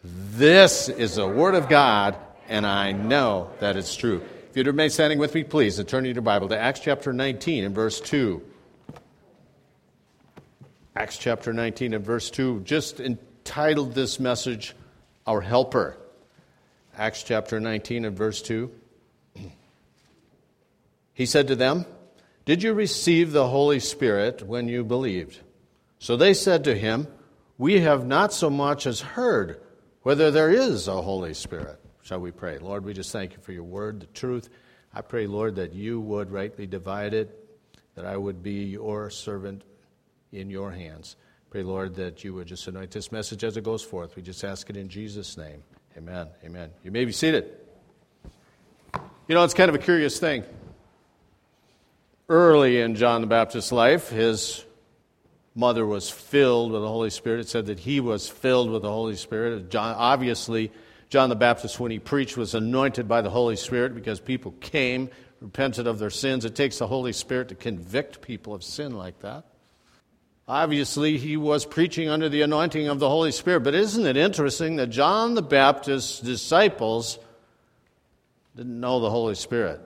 This is the Word of God, and I know that it's true. If you'd remain standing with me, please, and turn your Bible to Acts chapter 19 and verse 2. Acts chapter 19 and verse 2, just entitled this message, Our Helper. Acts chapter 19 and verse 2. He said to them, "Did you receive the Holy Spirit when you believed?" So they said to him, "We have not so much as heard whether there is a Holy Spirit." Shall we pray? Lord, we just thank you for your word, the truth. I pray, Lord, that you would rightly divide it, that I would be your servant in your hands. Pray, Lord, that you would just anoint this message as it goes forth. We just ask it in Jesus' name. Amen. Amen. You may be seated. You know, it's kind of a curious thing. Early in John the Baptist's life, his mother was filled with the Holy Spirit. It said that he was filled with the Holy Spirit. Obviously, John the Baptist, when he preached, was anointed by the Holy Spirit because people came, repented of their sins. It takes the Holy Spirit to convict people of sin like that. Obviously, he was preaching under the anointing of the Holy Spirit. But isn't it interesting that John the Baptist's disciples didn't know the Holy Spirit?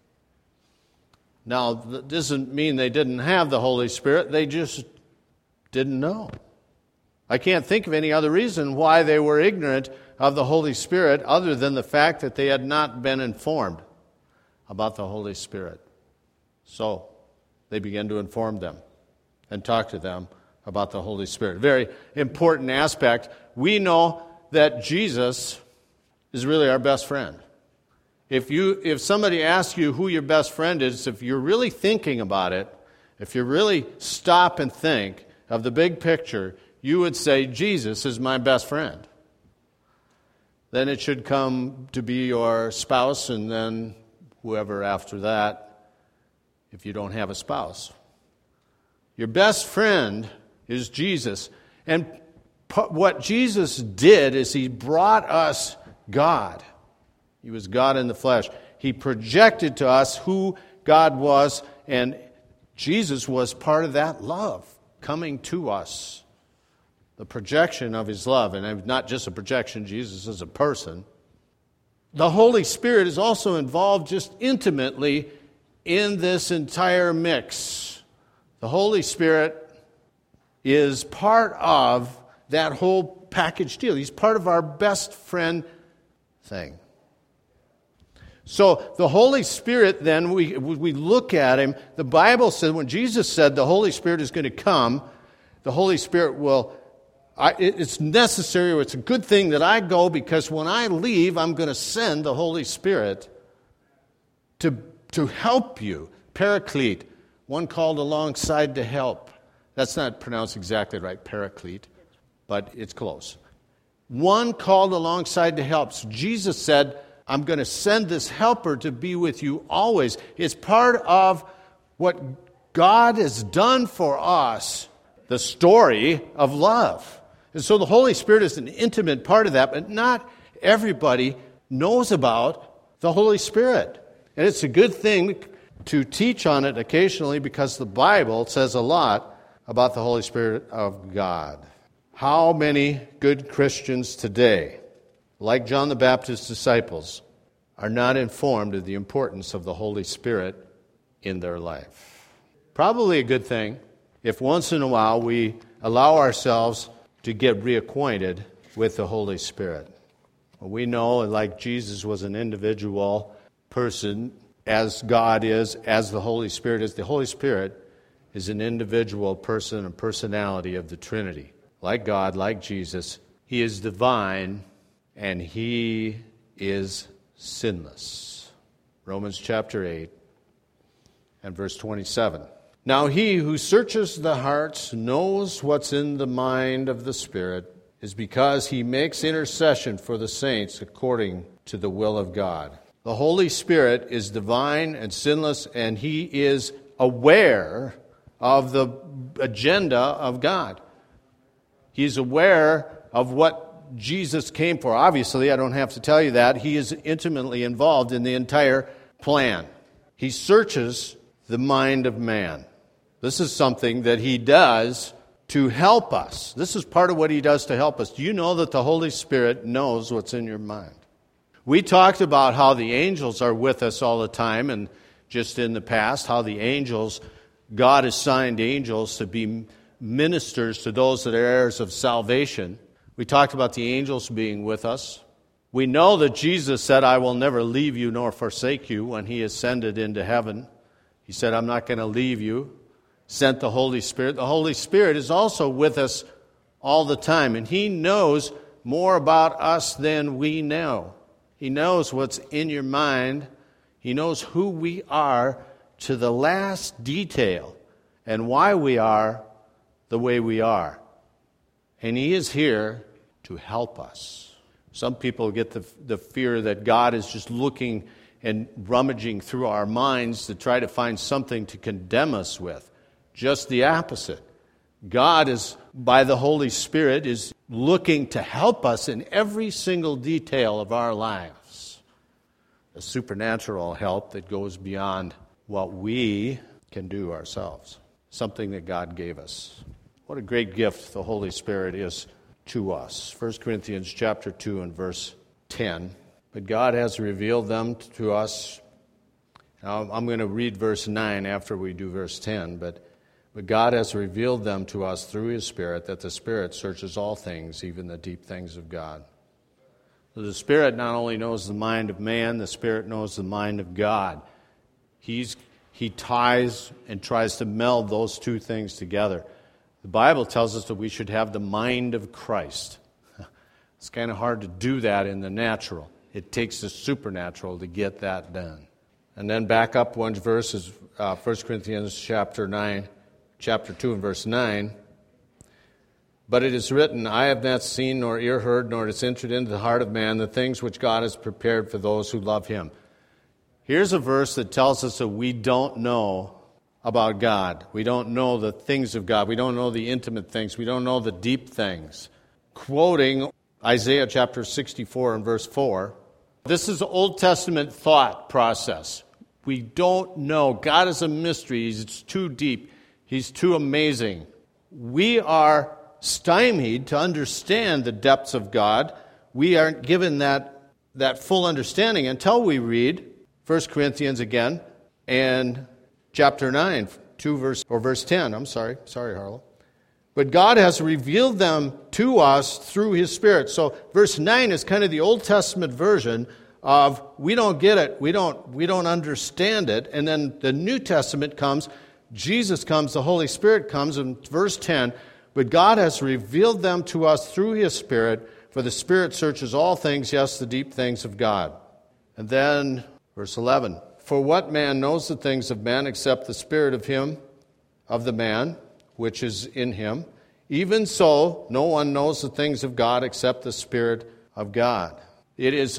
Now, that doesn't mean they didn't have the Holy Spirit. They just didn't know. I can't think of any other reason why they were ignorant of the Holy Spirit other than the fact that they had not been informed about the Holy Spirit. So they began to inform them and talk to them about the Holy Spirit. Very important aspect. We know that Jesus is really our best friend. If somebody asks you who your best friend is, if you're really thinking about it, if you really stop and think of the big picture, you would say, Jesus is my best friend. Then it should come to be your spouse, and then whoever after that, if you don't have a spouse. Your best friend is Jesus. And what Jesus did is he brought us God. He was God in the flesh. He projected to us who God was, and Jesus was part of that love coming to us. The projection of his love, and not just a projection, Jesus is a person. The Holy Spirit is also involved just intimately in this entire mix. The Holy Spirit is part of that whole package deal. He's part of our best friend thing. So the Holy Spirit, then, we look at him. The Bible said, when Jesus said the Holy Spirit is going to come, the Holy Spirit will, it's necessary, or it's a good thing that I go, because when I leave, I'm going to send the Holy Spirit to help you. Paraclete, one called alongside to help. That's not pronounced exactly right, paraclete, but it's close. One called alongside to help. So Jesus said, I'm going to send this helper to be with you always. It's part of what God has done for us, the story of love. And so the Holy Spirit is an intimate part of that, but not everybody knows about the Holy Spirit. And it's a good thing to teach on it occasionally, because the Bible says a lot about the Holy Spirit of God. How many good Christians today, like John the Baptist's disciples, are not informed of the importance of the Holy Spirit in their life? Probably a good thing if once in a while we allow ourselves to get reacquainted with the Holy Spirit. We know, like Jesus was an individual person, as God is, as the Holy Spirit is. The Holy Spirit is an individual person and personality of the Trinity. Like God, like Jesus, he is divine, and he is sinless. Romans chapter 8 and verse 27. Now he who searches the hearts knows what's in the mind of the Spirit, is because he makes intercession for the saints according to the will of God. The Holy Spirit is divine and sinless, and he is aware of the agenda of God. He's aware of what Jesus came for. Obviously, I don't have to tell you that. He is intimately involved in the entire plan. He searches the mind of man. This is something that he does to help us. This is part of what he does to help us. Do you know that the Holy Spirit knows what's in your mind? We talked about how the angels are with us all the time, and just in the past, how the angels, God assigned angels to be ministers to those that are heirs of salvation. We talked about the angels being with us. We know that Jesus said, I will never leave you nor forsake you when he ascended into heaven. He said, I'm not going to leave you. Sent the Holy Spirit. The Holy Spirit is also with us all the time, and he knows more about us than we know. He knows what's in your mind. He knows who we are to the last detail and why we are the way we are. And he is here to help us. Some people get the fear that God is just looking and rummaging through our minds to try to find something to condemn us with. Just the opposite. God is, by the Holy Spirit, is looking to help us in every single detail of our lives. A supernatural help that goes beyond what we can do ourselves. Something that God gave us. What a great gift the Holy Spirit is to us. 1 Corinthians chapter 2 and verse 10. But God has revealed them to us. Now, I'm going to read verse 9 after we do verse 10, but God has revealed them to us through his Spirit, that the Spirit searches all things, even the deep things of God. So the Spirit not only knows the mind of man, the Spirit knows the mind of God. He ties and tries to meld those two things together. The Bible tells us that we should have the mind of Christ. It's kind of hard to do that in the natural. It takes the supernatural to get that done. And then back up one verse is 1 Corinthians chapter 2 and verse 9. But it is written, I have not seen nor ear heard, nor has entered into the heart of man the things which God has prepared for those who love him. Here's a verse that tells us that we don't know about God. We don't know the things of God. We don't know the intimate things. We don't know the deep things. Quoting Isaiah chapter 64 and verse 4, this is the Old Testament thought process. We don't know. God is a mystery. It's too deep. He's too amazing. We are stymied to understand the depths of God. We aren't given that full understanding until we read 1 Corinthians again and chapter 9, verse 10. I'm sorry. Sorry, Harlow. But God has revealed them to us through his Spirit. So verse 9 is kind of the Old Testament version of we don't get it, we don't understand it. And then the New Testament comes, Jesus comes, the Holy Spirit comes, in verse 10, but God has revealed them to us through his Spirit, for the Spirit searches all things, yes, the deep things of God. And then verse 11, for what man knows the things of man except the spirit of him, of the man, which is in him? Even so, no one knows the things of God except the Spirit of God. It is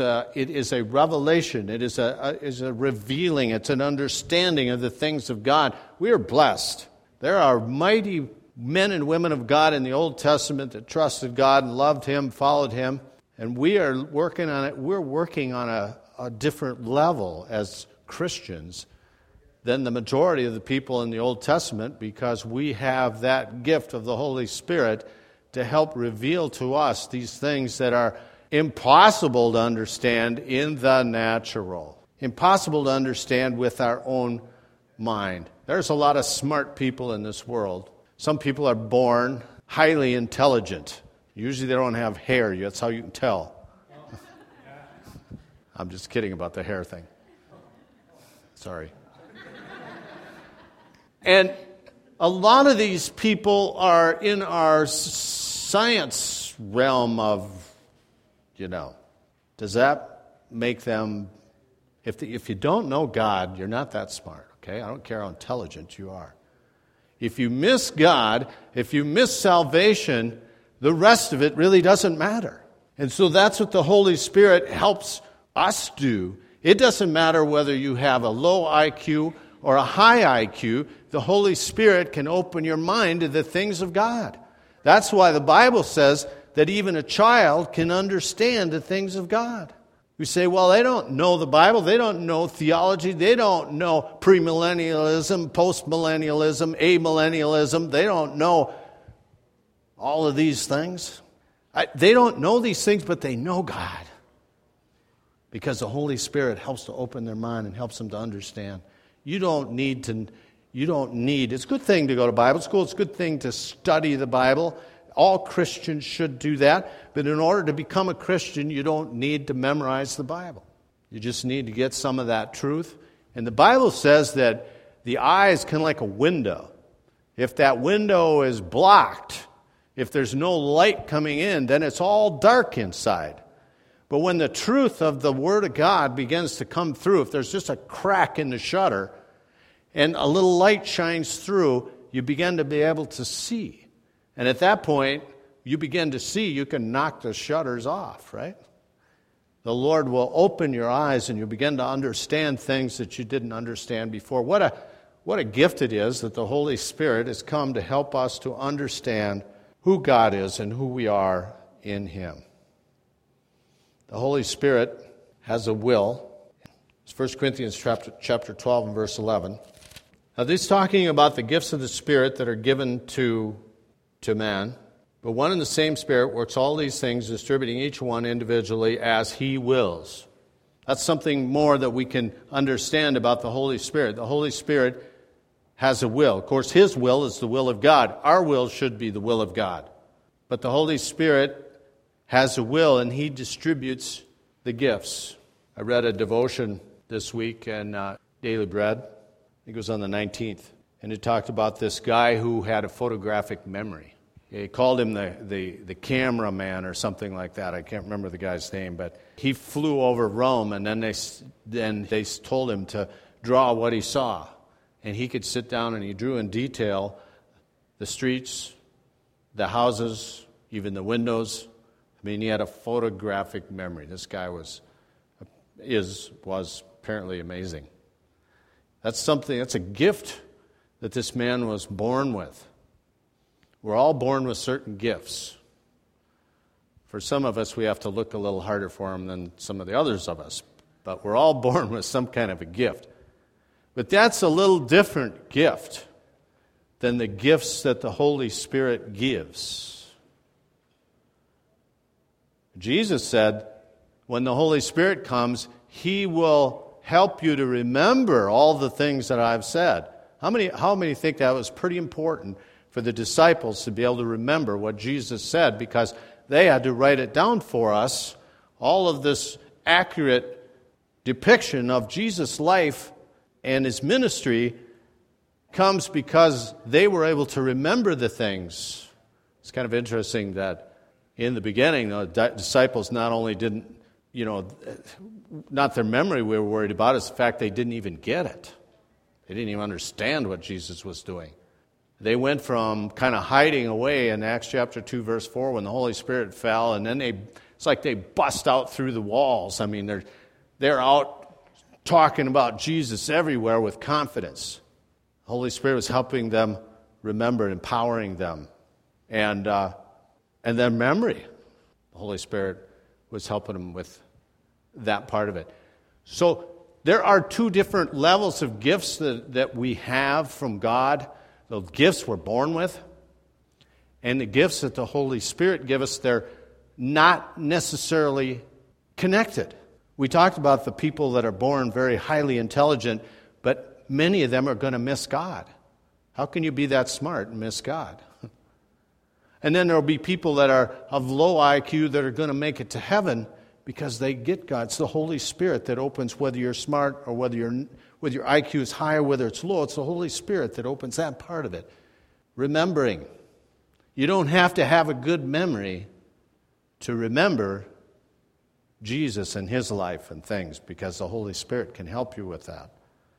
a revelation. It is a revealing. It's an understanding of the things of God. We are blessed. There are mighty men and women of God in the Old Testament that trusted God and loved him, followed him, and we are working on it. We're working on a different level as Christians than the majority of the people in the Old Testament, because we have that gift of the Holy Spirit to help reveal to us these things that are impossible to understand in the natural, impossible to understand with our own mind. There's a lot of smart people in this world. Some people are born highly intelligent. Usually they don't have hair. That's how you can tell. I'm just kidding about the hair thing. Sorry. And a lot of these people are in our science realm of, does that make them, if you don't know God, you're not that smart, okay? I don't care how intelligent you are. If you miss God, if you miss salvation, the rest of it really doesn't matter. And so that's what the Holy Spirit helps us do. It doesn't matter whether you have a low IQ or a high IQ. The Holy Spirit can open your mind to the things of God. That's why the Bible says that even a child can understand the things of God. We say, well, they don't know the Bible, they don't know theology, they don't know premillennialism, postmillennialism, amillennialism, they don't know all of these things. They don't know these things, but they know God. Because the Holy Spirit helps to open their mind and helps them to understand. It's a good thing to go to Bible school. It's a good thing to study the Bible. All Christians should do that. But in order to become a Christian, you don't need to memorize the Bible. You just need to get some of that truth. And the Bible says that the eye is kind of like a window. If that window is blocked, if there's no light coming in, then it's all dark inside. But when the truth of the Word of God begins to come through, if there's just a crack in the shutter and a little light shines through, you begin to be able to see. And at that point, you begin to see, you can knock the shutters off, right? The Lord will open your eyes and you'll begin to understand things that you didn't understand before. What a gift it is that the Holy Spirit has come to help us to understand who God is and who we are in Him. The Holy Spirit has a will. It's 1 Corinthians chapter 12 and verse 11. Now this is talking about the gifts of the Spirit that are given to man. But one and the same Spirit works all these things, distributing each one individually as He wills. That's something more that we can understand about the Holy Spirit. The Holy Spirit has a will. Of course, His will is the will of God. Our will should be the will of God. But the Holy Spirit has a will, and He distributes the gifts. I read a devotion this week in Daily Bread. I think it was on the 19th. And it talked about this guy who had a photographic memory. He called him the cameraman or something like that. I can't remember the guy's name, but he flew over Rome, and then they told him to draw what he saw. And he could sit down and he drew in detail the streets, the houses, even the windows. I mean, he had a photographic memory. This guy was apparently amazing. That's a gift that this man was born with. We're all born with certain gifts. For some of us, we have to look a little harder for them than some of the others of us. But we're all born with some kind of a gift. But that's a little different gift than the gifts that the Holy Spirit gives. Jesus said, when the Holy Spirit comes, He will help you to remember all the things that I've said. How many think that was pretty important for the disciples to be able to remember what Jesus said, because they had to write it down for us? All of this accurate depiction of Jesus' life and His ministry comes because they were able to remember the things. It's kind of interesting that in the beginning, the disciples not only didn't, not their memory we were worried about, it's the fact they didn't even get it. They didn't even understand what Jesus was doing. They went from kind of hiding away in Acts chapter 2, verse 4, when the Holy Spirit fell, and then it's like they bust out through the walls. I mean, they're out talking about Jesus everywhere with confidence. The Holy Spirit was helping them remember, empowering them. And their memory, the Holy Spirit was helping them with that part of it. So there are two different levels of gifts that we have from God. The gifts we're born with, and the gifts that the Holy Spirit gives us, they're not necessarily connected. We talked about the people that are born very highly intelligent, but many of them are going to miss God. How can you be that smart and miss God? And then there will be people that are of low IQ that are going to make it to heaven because they get God. It's the Holy Spirit that opens, whether you're smart or whether your IQ is high or whether it's low. It's the Holy Spirit that opens that part of it. Remembering. You don't have to have a good memory to remember Jesus and His life and things, because the Holy Spirit can help you with that.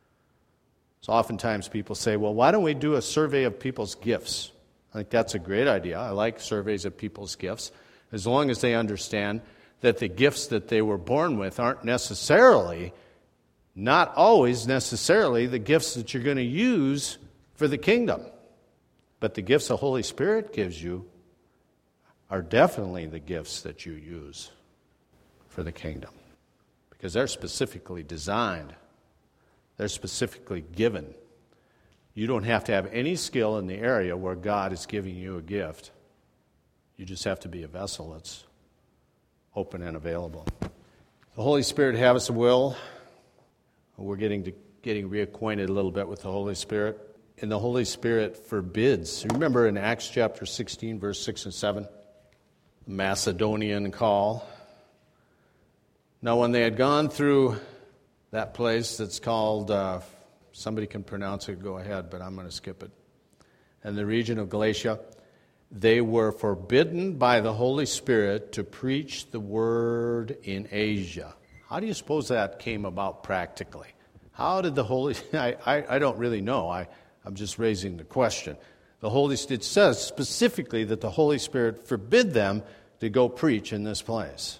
So oftentimes people say, well, why don't we do a survey of people's gifts? I think that's a great idea. I like surveys of people's gifts, as long as they understand that the gifts that they were born with aren't necessarily, not always necessarily, the gifts that you're going to use for the kingdom. But the gifts the Holy Spirit gives you are definitely the gifts that you use for the kingdom, because they're specifically designed. They're specifically given. You don't have to have any skill in the area where God is giving you a gift. You just have to be a vessel that's open and available. The Holy Spirit has a will. We're getting reacquainted a little bit with the Holy Spirit. And the Holy Spirit forbids. Remember in Acts chapter 16, verse 6 and 7, the Macedonian call. Now when they had gone through that place that's called, somebody can pronounce it, go ahead, but I'm going to skip it. In the region of Galatia, they were forbidden by the Holy Spirit to preach the word in Asia. How do you suppose that came about practically? How did the Holy... I don't really know. I'm just raising the question. It says specifically that the Holy Spirit forbid them to go preach in this place.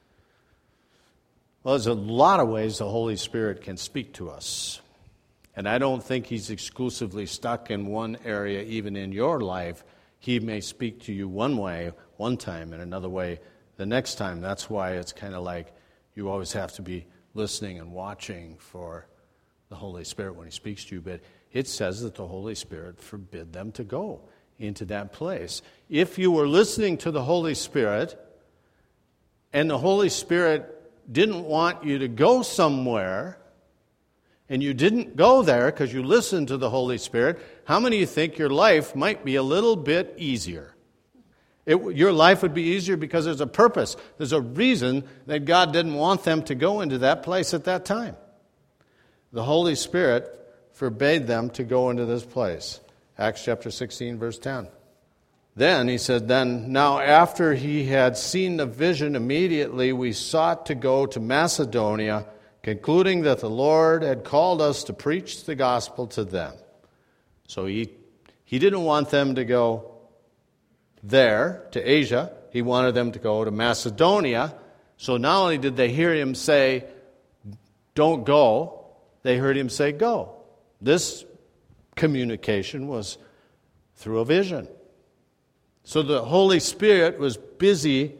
Well, there's a lot of ways the Holy Spirit can speak to us. And I don't think He's exclusively stuck in one area, even in your life. He may speak to you one way, one time, and another way the next time. That's why it's kind of like you always have to be listening and watching for the Holy Spirit when He speaks to you. But it says that the Holy Spirit forbid them to go into that place. If you were listening to the Holy Spirit and the Holy Spirit didn't want you to go somewhere, and you didn't go there because you listened to the Holy Spirit, how many of you think your life might be a little bit easier? Your life would be easier because there's a purpose. There's a reason that God didn't want them to go into that place at that time. The Holy Spirit forbade them to go into this place. Acts chapter 16, verse 10. Then, he said, now after he had seen the vision, immediately we sought to go to Macedonia, concluding that the Lord had called us to preach the gospel to them. So he didn't want them to go there, to Asia. He wanted them to go to Macedonia. So not only did they hear him say, don't go, they heard him say, go. This communication was through a vision. So the Holy Spirit was busy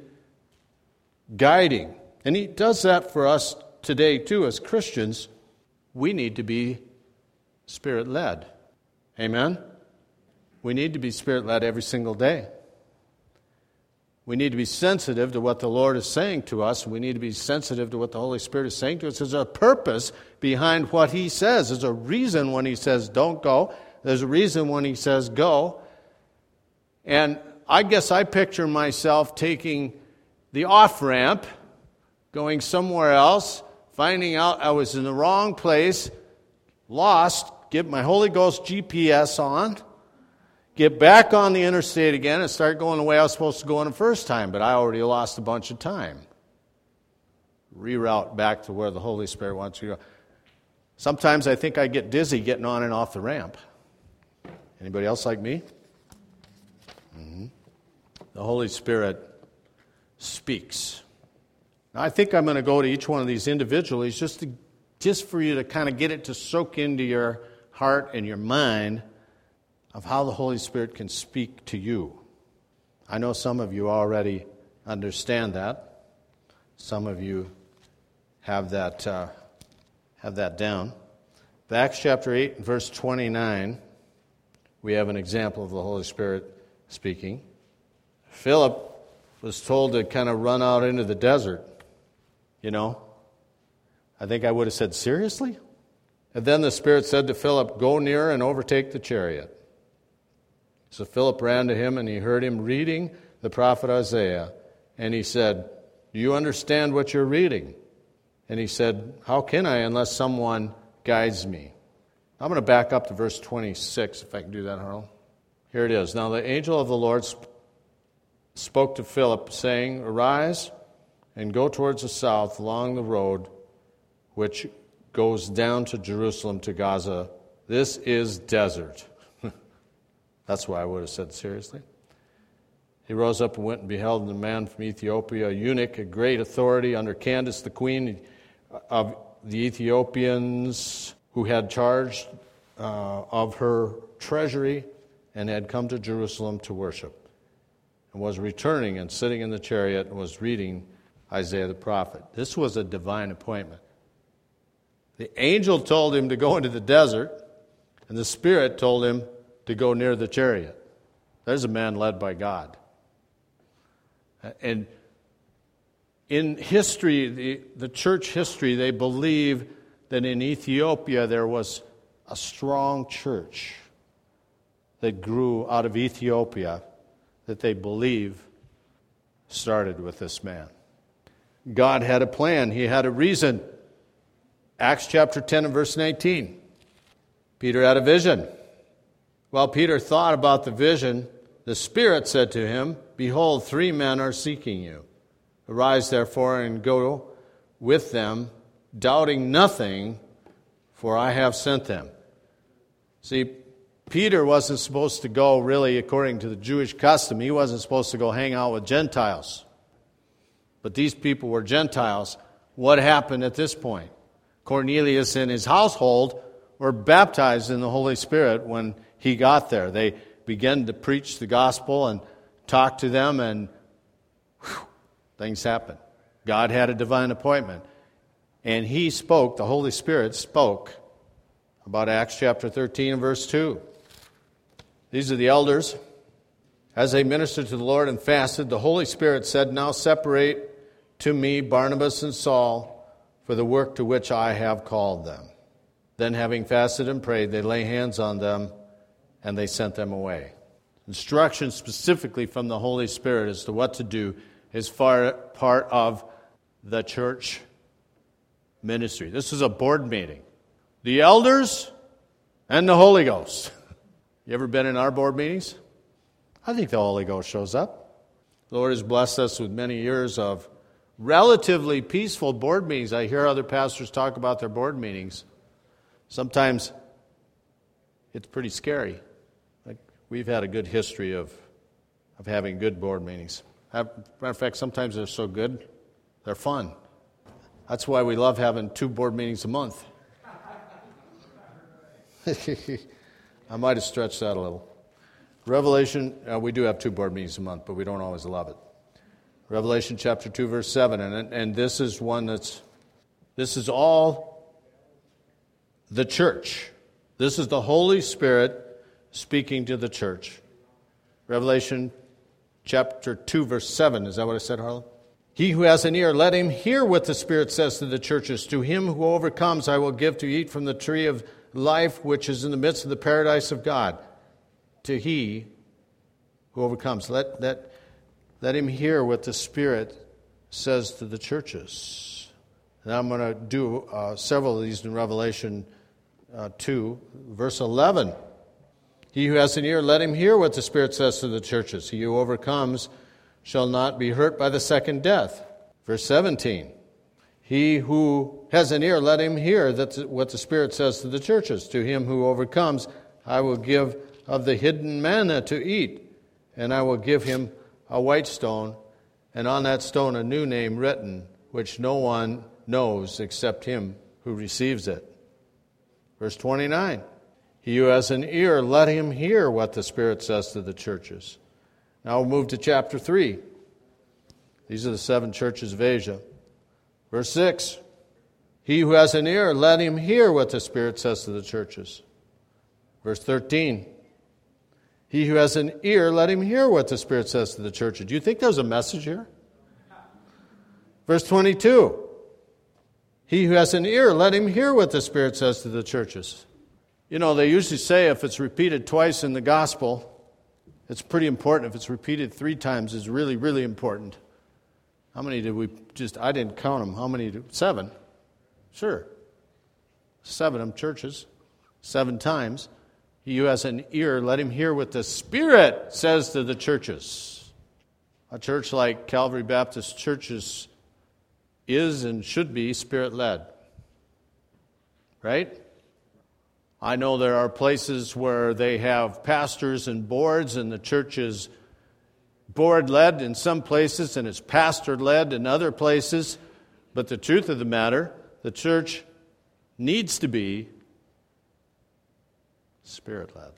guiding. And He does that for us today, too, as Christians. We need to be Spirit-led. Amen? We need to be Spirit-led every single day. We need to be sensitive to what the Lord is saying to us. We need to be sensitive to what the Holy Spirit is saying to us. There's a purpose behind what He says. There's a reason when He says don't go. There's a reason when He says go. And I guess I picture myself taking the off-ramp, going somewhere else, finding out I was in the wrong place, lost, get my Holy Ghost GPS on, get back on the interstate again and start going the way I was supposed to go on the first time, but I already lost a bunch of time. Reroute back to where the Holy Spirit wants you to go. Sometimes I think I get dizzy getting on and off the ramp. Anybody else like me? Mm-hmm. The Holy Spirit speaks. Now, I think I'm going to go to each one of these individually just for you to kind of get it to soak into your heart and your mind of how the Holy Spirit can speak to you. I know some of you already understand that. Some of you have that down. Acts chapter 8 and verse 29, we have an example of the Holy Spirit speaking. Philip was told to kind of run out into the desert. You know, I think I would have said, seriously? And then the Spirit said to Philip, go near and overtake the chariot. So Philip ran to him, and he heard him reading the prophet Isaiah. And he said, do you understand what you're reading? And he said, how can I unless someone guides me? I'm going to back up to verse 26, if I can do that, Harold. Here it is. Now the angel of the Lord spoke to Philip, saying, arise and go towards the south along the road which goes down to Jerusalem to Gaza. This is desert. That's why I would have said, seriously. He rose up and went and beheld the man from Ethiopia, a eunuch, a great authority under Candace, the queen of the Ethiopians, who had charge of her treasury and had come to Jerusalem to worship, and was returning and sitting in the chariot and was reading Isaiah the prophet. This was a divine appointment. The angel told him to go into the desert, and the Spirit told him to go near the chariot. There's a man led by God. And in history, the church history, they believe that in Ethiopia there was a strong church that grew out of Ethiopia that they believe started with this man. God had a plan. He had a reason. Acts chapter 10 and verse 19. Peter had a vision. While Peter thought about the vision, the Spirit said to him, "Behold, 3 men are seeking you. Arise, therefore, and go with them, doubting nothing, for I have sent them." See, Peter wasn't supposed to go, really, according to the Jewish custom. He wasn't supposed to go hang out with Gentiles. But these people were Gentiles. What happened at this point? Cornelius and his household were baptized in the Holy Spirit when he got there. They began to preach the gospel and talk to them, and things happened. God had a divine appointment. And he spoke, the Holy Spirit spoke about Acts chapter 13 and verse 2. These are the elders. As they ministered to the Lord and fasted, the Holy Spirit said, "Now separate to me Barnabas and Saul for the work to which I have called them." Then having fasted and prayed, they lay hands on them and they sent them away. Instruction specifically from the Holy Spirit as to what to do is part of the church ministry. This is a board meeting. The elders and the Holy Ghost. You ever been in our board meetings? I think the Holy Ghost shows up. The Lord has blessed us with many years of relatively peaceful board meetings. I hear other pastors talk about their board meetings. Sometimes it's pretty scary. Like, we've had a good history of having good board meetings. Matter of fact, sometimes they're so good, they're fun. That's why we love having 2 board meetings a month. I might have stretched that a little. Revelation, we do have 2 board meetings a month, but we don't always love it. Revelation chapter 2, verse 7, and this is one this is all the church. This is the Holy Spirit speaking to the church. Revelation chapter 2, verse 7, is that what I said, Harlan? "He who has an ear, let him hear what the Spirit says to the churches. To him who overcomes, I will give to eat from the tree of life, which is in the midst of the paradise of God. To he who overcomes." Let him hear what the Spirit says to the churches. And I'm going to do several of these in Revelation 2, verse 11. "He who has an ear, let him hear what the Spirit says to the churches. He who overcomes shall not be hurt by the second death." Verse 17. "He who has an ear, let him hear what the Spirit says to the churches. To him who overcomes, I will give of the hidden manna to eat, and I will give him a white stone, and on that stone a new name written, which no one knows except him who receives it." Verse 29. "He who has an ear, let him hear what the Spirit says to the churches." Now we'll move to chapter 3. These are the 7 churches of Asia. Verse 6. "He who has an ear, let him hear what the Spirit says to the churches." Verse 13. "He who has an ear, let him hear what the Spirit says to the churches." Do you think there's a message here? Verse 22. "He who has an ear, let him hear what the Spirit says to the churches." You know, they usually say if it's repeated twice in the gospel, it's pretty important. If it's repeated 3 times, it's really, really important. How many did we I didn't count them. How many? 7? Sure. 7 of them churches. 7 times. "He who has an ear, let him hear what the Spirit says to the churches." A church like Calvary Baptist Churches is and should be Spirit-led. Right? I know there are places where they have pastors and boards, and the church is board-led in some places, and it's pastor-led in other places. But the truth of the matter, the church needs to be Spirit-led.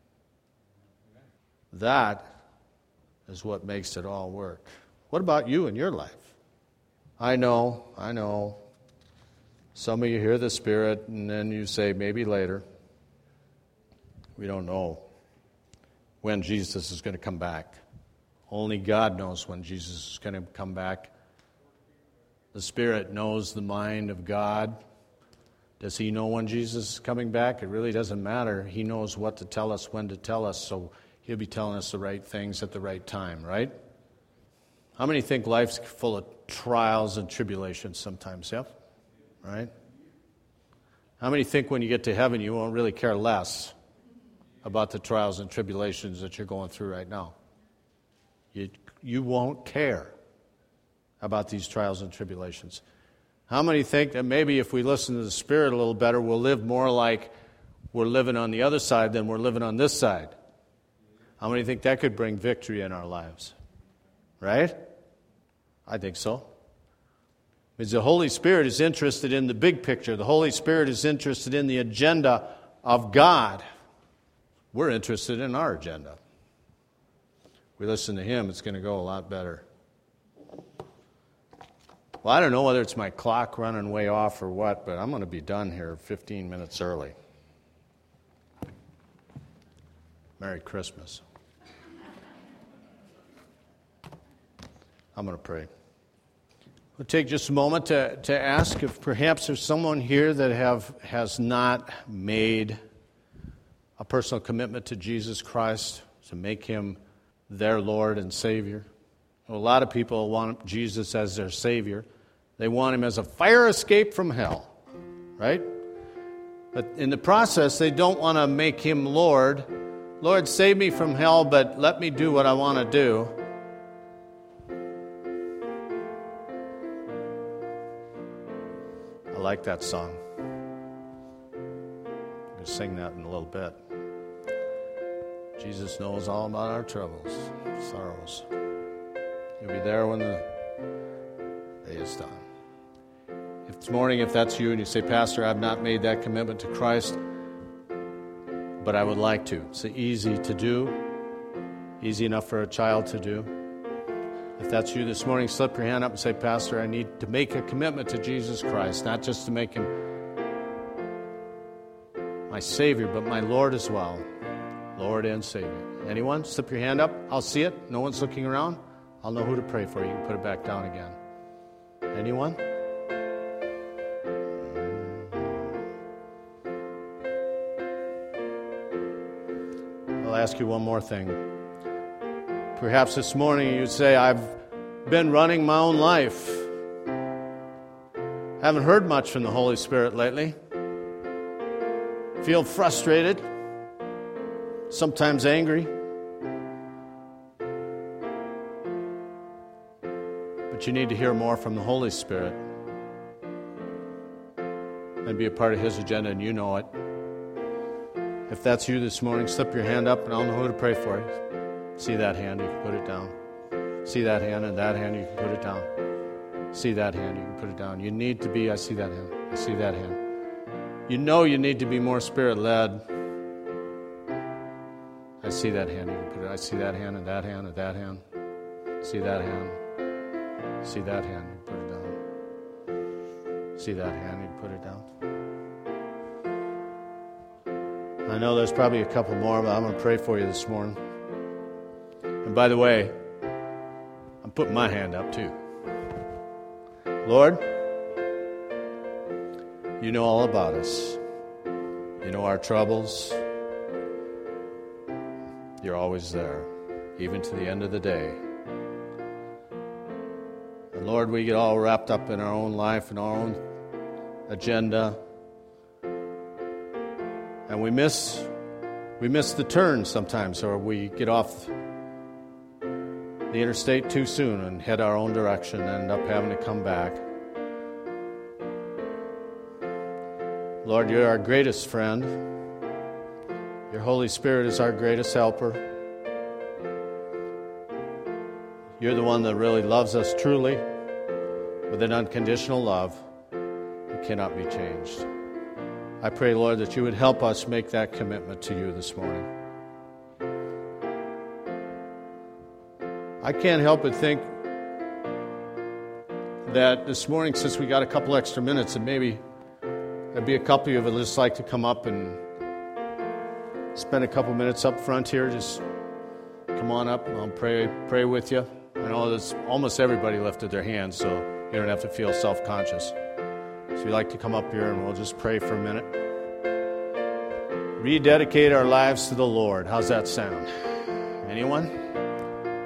That is what makes it all work. What about you in your life? I know. Some of you hear the Spirit, and then you say, maybe later. We don't know when Jesus is going to come back. Only God knows when Jesus is going to come back. The Spirit knows the mind of God. Does He know when Jesus is coming back? It really doesn't matter. He knows what to tell us, when to tell us, so He'll be telling us the right things at the right time, right? How many think life's full of trials and tribulations sometimes, yeah? Right? How many think when you get to heaven you won't really care less about the trials and tribulations that you're going through right now? You won't care about these trials and tribulations. How many think that maybe if we listen to the Spirit a little better, we'll live more like we're living on the other side than we're living on this side? How many think that could bring victory in our lives? Right? I think so. Because the Holy Spirit is interested in the big picture. The Holy Spirit is interested in the agenda of God. We're interested in our agenda. We listen to Him, it's going to go a lot better. Well, I don't know whether it's my clock running way off or what, but I'm going to be done here 15 minutes early. Merry Christmas. I'm going to pray. We'll take just a moment to ask if perhaps there's someone here that has not made a personal commitment to Jesus Christ, to make Him their Lord and Savior. A lot of people want Jesus as their Savior. They want Him as a fire escape from hell, right? But in the process, they don't want to make Him Lord. Lord, save me from hell, but let me do what I want to do. I like that song. I'm going to sing that in a little bit. Jesus knows all about our troubles, sorrows. He'll be there when the day is done. This morning, if that's you and you say, Pastor, I've not made that commitment to Christ, but I would like to. It's easy to do, easy enough for a child to do. If that's you this morning, slip your hand up and say, Pastor, I need to make a commitment to Jesus Christ, not just to make Him my Savior, but my Lord as well. Lord and Savior. Anyone? Slip your hand up. I'll see it. No one's looking around. I'll know who to pray for. You can put it back down again. Anyone? I'll ask you one more thing. Perhaps this morning you'd say, I've been running my own life. Haven't heard much from the Holy Spirit lately. Feel frustrated. Sometimes angry. But you need to hear more from the Holy Spirit and be a part of His agenda, and you know it. If that's you this morning, slip your hand up and I'll know who to pray for you. See that hand, you can put it down. See that hand, and that hand, you can put it down. See that hand, you can put it down. You need to be, I see that hand, I see that hand. You know you need to be more Spirit-led. I see that hand, you can put it, I see that hand, and that hand, and that hand. See that hand. See that hand, you can put it down. See that hand, you can put it down. I know there's probably a couple more, but I'm going to pray for you this morning. And by the way, I'm putting my hand up too. Lord, you know all about us. You know our troubles. You're always there, even to the end of the day. And Lord, we get all wrapped up in our own life and our own agenda. And we miss the turn sometimes, or we get off the interstate too soon and head our own direction and end up having to come back. Lord, you're our greatest friend. Your Holy Spirit is our greatest helper. You're the one that really loves us truly with an unconditional love that cannot be changed. I pray, Lord, that you would help us make that commitment to you this morning. I can't help but think that this morning, since we got a couple extra minutes, and maybe there'd be a couple of you that would just like to come up and spend a couple minutes up front here, just come on up. I'll pray with you. I know this, almost everybody lifted their hands, so you don't have to feel self-conscious. So if you'd like to come up here and we'll just pray for a minute. Rededicate our lives to the Lord. How's that sound? Anyone?